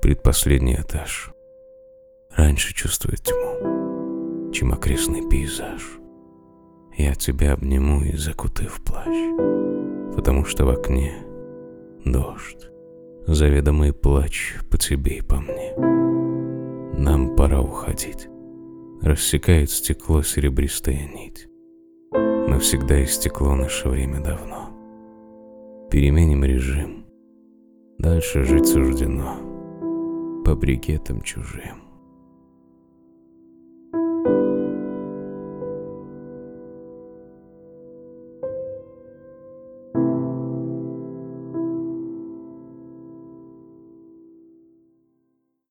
Предпоследний этаж раньше чувствует тьму, чем окрестный пейзаж. Я тебя обниму и закутаю в плащ, потому что в окне дождь, заведомый плач по тебе и по мне. Нам пора уходить. Рассекает стекло серебристая нить. Навсегда истекло наше время давно. Переменим режим. Дальше жить суждено по брикетам чужим.